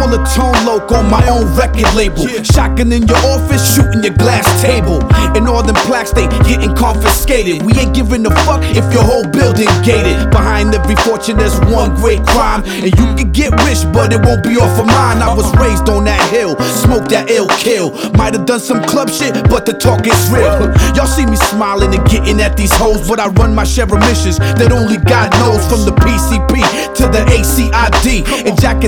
all the tone loc on my own record label. Shotgun in your office, shooting your glass table. And all them plaques, they getting confiscated. We ain't giving a fuck if your whole building gated. Behind every fortune there's one great crime, and you can get rich but it won't be off of mine. I was raised on that hill, smoke that ill kill. Might have done some club shit, but the talk is real. Y'all see me smiling and getting at these hoes, but I run my share of missions that only God knows. From the PCP to the ACID, and jacking